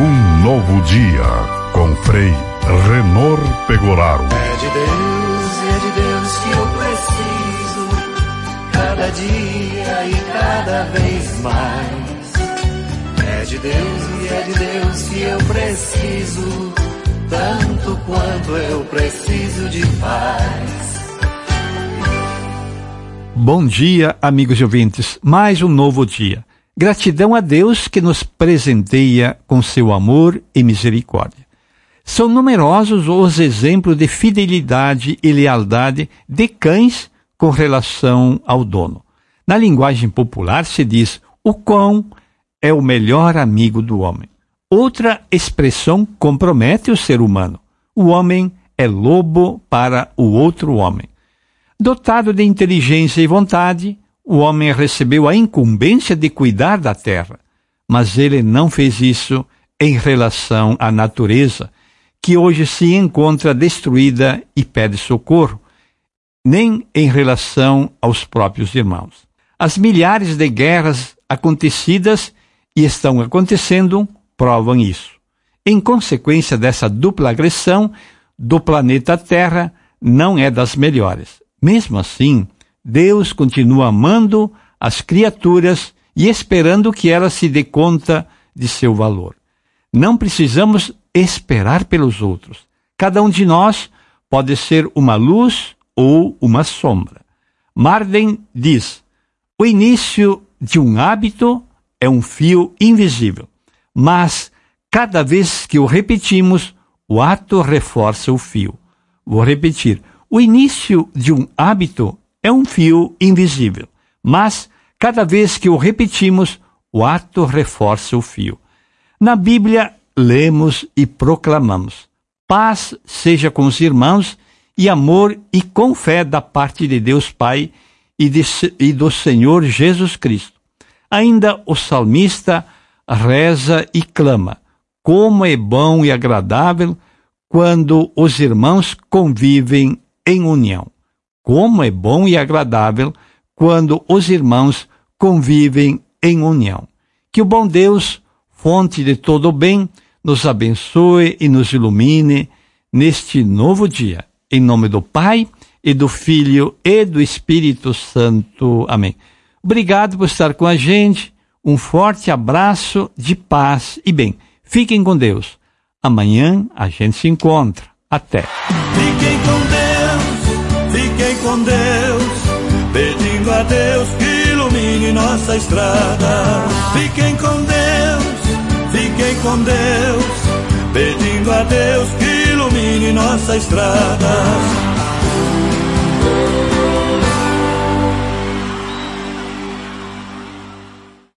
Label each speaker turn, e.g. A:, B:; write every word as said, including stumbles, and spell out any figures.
A: Um novo dia com Frei Renor Pegoraro.
B: É de Deus, é de Deus que eu preciso, cada dia e cada vez mais. É de Deus e é de Deus que eu preciso, tanto quanto eu preciso de paz.
C: Bom dia, amigos e ouvintes. Mais um novo dia. Gratidão a Deus que nos presenteia com seu amor e misericórdia. São numerosos os exemplos de fidelidade e lealdade de cães com relação ao dono. Na linguagem popular se diz: o cão é o melhor amigo do homem. Outra expressão compromete o ser humano. O homem é lobo para o outro homem. Dotado de inteligência e vontade, o homem recebeu a incumbência de cuidar da terra, mas ele não fez isso em relação à natureza, que hoje se encontra destruída e pede socorro, nem em relação aos próprios irmãos. As milhares de guerras acontecidas e estão acontecendo provam isso. Em consequência dessa dupla agressão, do planeta Terra não é das melhores. Mesmo assim, Deus continua amando as criaturas e esperando que elas se dê conta de seu valor. Não precisamos esperar pelos outros. Cada um de nós pode ser uma luz ou uma sombra. Marden diz: o início de um hábito é um fio invisível, mas cada vez que o repetimos, o ato reforça o fio. Vou repetir. O início de um hábito é um fio invisível, mas cada vez que o repetimos, o ato reforça o fio. Na Bíblia, lemos e proclamamos: paz seja com os irmãos e amor e com fé da parte de Deus Pai e, de, e do Senhor Jesus Cristo. Ainda o salmista reza e clama: como é bom e agradável quando os irmãos convivem em união. Como é bom e agradável quando os irmãos convivem em união. Que o bom Deus, fonte de todo o bem, nos abençoe e nos ilumine neste novo dia. Em nome do Pai, e do Filho, e do Espírito Santo. Amém. Obrigado por estar com a gente. Um forte abraço de paz e bem. Fiquem com Deus. Amanhã a gente se encontra. Até.
B: Fiquem com Deus, fiquem com Deus, pedindo a Deus que ilumine nossa estrada. Fiquem com Deus, fiquem com Deus, pedindo a Deus que ilumine nossa estrada.